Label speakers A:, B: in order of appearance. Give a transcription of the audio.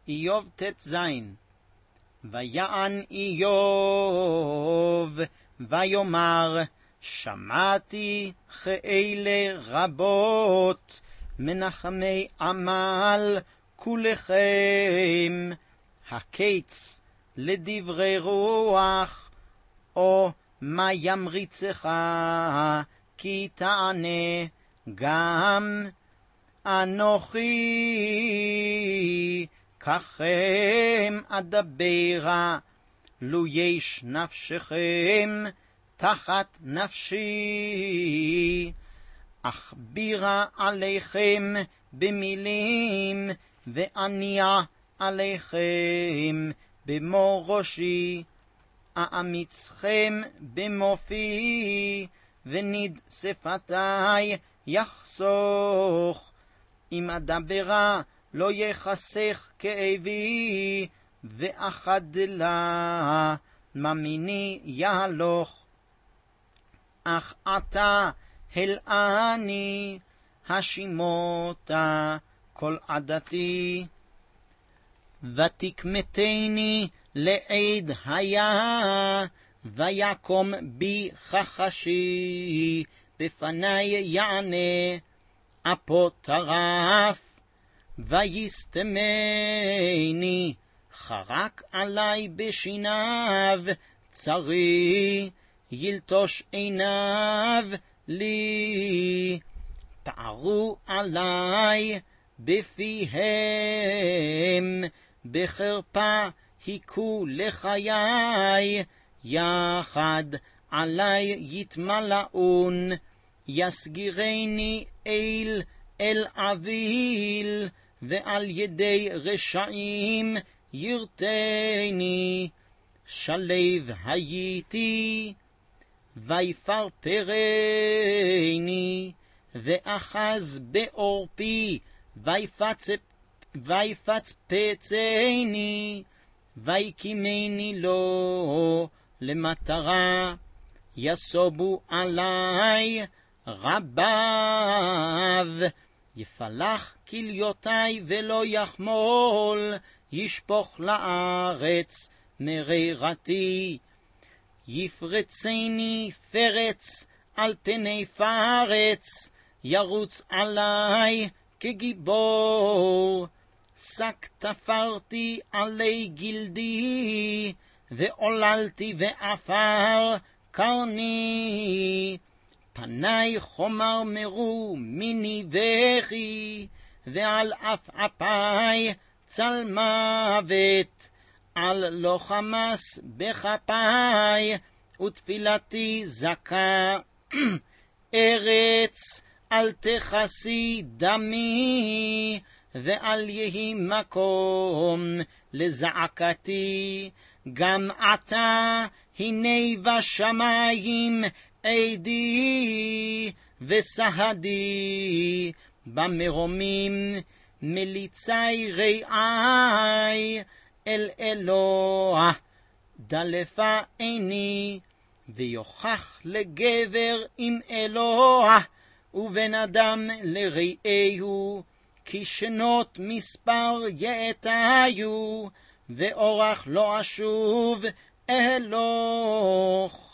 A: איוב ט"ז. ויען איוב ויאמר, שמעתי כאלה רבות מנחמי עמל כולכם, הקץ לדברי רוח, או מה ימריצך כי תענה, גם אנוכי ככם אדברה, לו יש נפשכם תחת נפשי, אכבירה עליכם במילים, ואניע עליכם במו ראשי, אאמיצכם במו פי, וניד שפתי יחסוך. אם אדברה לא יחסך כאבי, ואחדלה ממיני יהלוך. אך עתה הלאני, השימותה כל עדתי, ותקמתני לעד היה, ויקום בי חחשי, בפני יענה, אפו טרף, ויסתמני, חרק עלי בשיניו, צרי, ילטוש עיניו לי, פערו עלי בפיהם, בחרפה היכו לחיי, יחד עלי יתמלאון, יסגירני אל אביל, ועל ידי רשעים ירתני. שלב הייתי ויפרפרני, ואחז בעורפי ויפצפצני, ויקימני לו למטרה, יסובו עלי רבב, יפלח כליותי ולא יחמול, ישפוך לארץ מרירתי, יפרצני פרץ על פני פרץ, ירוץ עלי כגיבור, שק תפרתי עלי גלדי, ועוללתי ועפר קרני, פני חומר מרו מיני וכי, ועל עפעפי צל מוות, על לא חמס בכפי, ותפילתי זכה. ארץ אל תכסי דמי, ואל יהי מקום לזעקתי, גם עתה הנה בשמיים עדי, וסהדי במרומים, מליצי רעי אל אלוה, דלפה עיני, ויוכח לגבר עם אלוה, ובן אדם לרעהו, כי שנות מספר יאתיו, ואורח לא אשוב אלוך.